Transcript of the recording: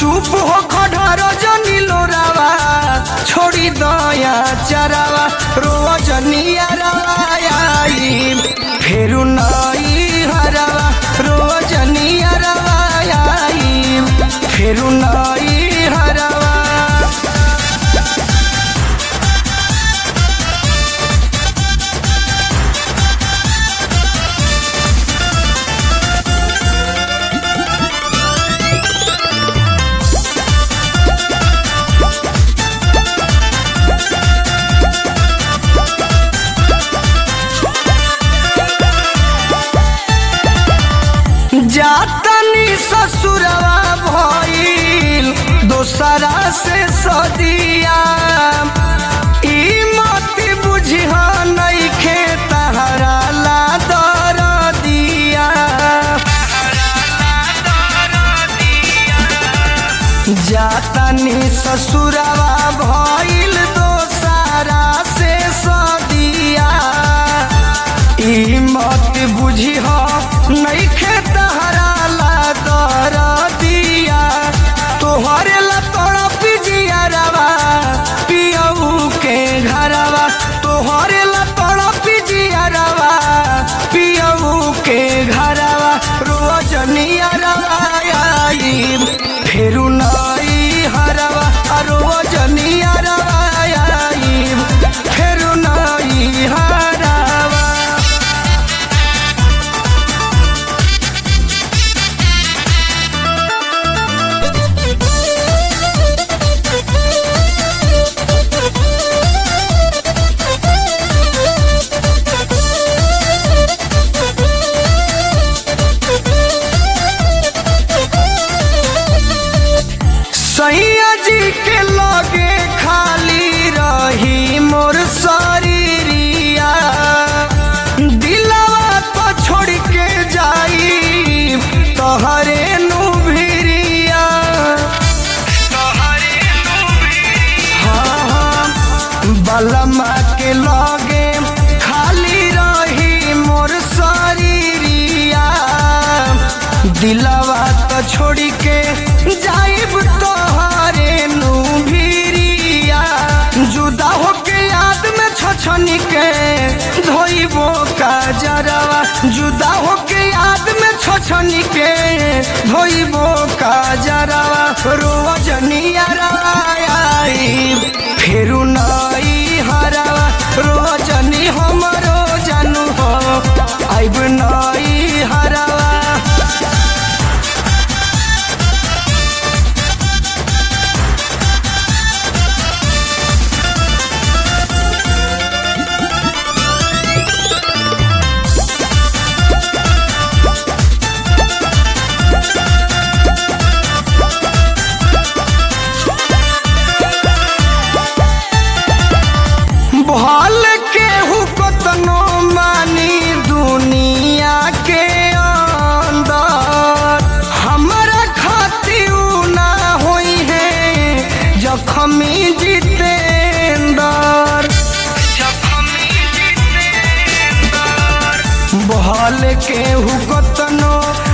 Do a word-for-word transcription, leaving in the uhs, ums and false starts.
चुप हो खढ़र जनी लोरावा छोड़ी दया चरावा रोजनिया रवाई फेरू नई हरवा रोजनिया रवाई फेरू नई हरवा। जातनी ससुरवा भइल दोसरा से सदिया ई मत बुझिह नइखे तहरा ला दरदिया। जातनी ससुरवा भइल दोसरा से सदिया ई मत बुझिह नइखे तहरा ला दरदिया। तोहरे ला तड़प जियरवा पियऊ के घरवा तोहरे ला तड़प जियरवा पियऊ के घरवा रोजनिया रवाई फेरू नई हरवा रोजनिया रवाई फेरू नई हरवा। सैया जी के लगे खाली रही मोर शरीरिया दिलवा तो छोड़ के जाई तोहरे नु भिरिया। हाँ हाँ बलमा के लगे खाली रही मोर शरीरिया दिलवा तो छोड़ के जाइब तोहरे नु भिरिया। जुदा होके याद में छछनी के धोइबो का जरवा जुदा होके याद में छछनी के धोइबो का जरवा रोजनिया रवाई फेरू नई हरवा रोजनी हमरो जानू हो आइब नई हरवा। भल के हुकतनो मानी दुनिया के अंदर हमारा खातिर ना होई है जखमी जितेंदर। भल के हुकतनो